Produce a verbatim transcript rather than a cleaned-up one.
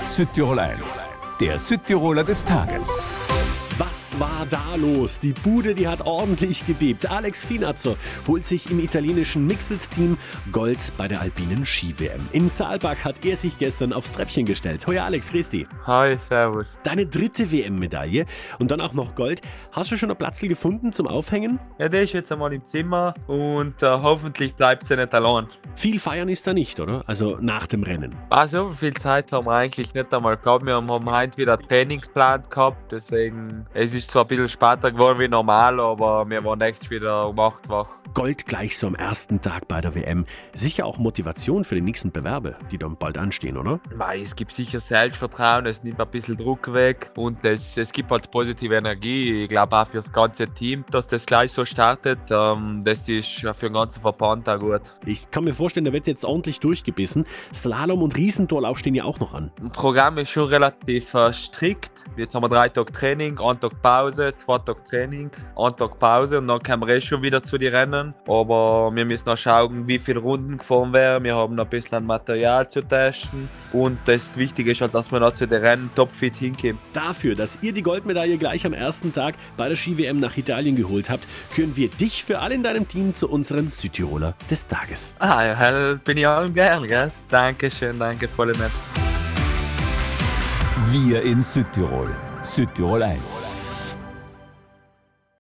Südtirol eins, der Südtiroler des Tages. Was war da los? Die Bude, die hat ordentlich gebebt. Alex Finazzo holt sich im italienischen Mixed-Team Gold bei der alpinen Ski-W M. In Saalbach hat er sich gestern aufs Treppchen gestellt. Hoi Alex, grüß dich. Hi, servus. Deine dritte W M-Medaille und dann auch noch Gold. Hast du schon einen Platz gefunden zum Aufhängen? Ja, der ist jetzt einmal im Zimmer und äh, hoffentlich bleibt sie nicht allein. Viel feiern ist da nicht, oder? Also nach dem Rennen. Also, viel Zeit haben wir eigentlich nicht einmal gehabt. Wir haben heute wieder Training geplant gehabt, deswegen es ist zwar ein bisschen später geworden wie normal, aber wir waren echt wieder um acht wach. Gold gleich so am ersten Tag bei der W M. Sicher auch Motivation für die nächsten Bewerbe, die dann bald anstehen, oder? Mei, es gibt sicher Selbstvertrauen, es nimmt ein bisschen Druck weg und es, es gibt halt positive Energie. Ich glaube auch für das ganze Team, dass das gleich so startet. Ähm, das ist für den ganzen Verband auch gut. Ich kann mir vorstellen, da wird jetzt ordentlich durchgebissen. Slalom und Riesentorlauf stehen ja auch noch an. Das Programm ist schon relativ äh, strikt. Jetzt haben wir drei Tage Training, einen Tag Pause, zwei Tage Training, einen Tag Pause und dann kommen wir eh schon wieder zu den Rennen. Aber wir müssen auch schauen, wie viele Runden gefahren werden. Wir haben noch ein bisschen Material zu testen. Und das Wichtige ist halt, dass wir noch zu den Rennen topfit hinkommen. Dafür, dass ihr die Goldmedaille gleich am ersten Tag bei der Ski-W M nach Italien geholt habt, küren wir dich für alle in deinem Team zu unserem Südtiroler des Tages. Ah, ja, bin ich auch gern, gell? Dankeschön, danke, voll nett. Wir in Südtirol. Südtirol eins.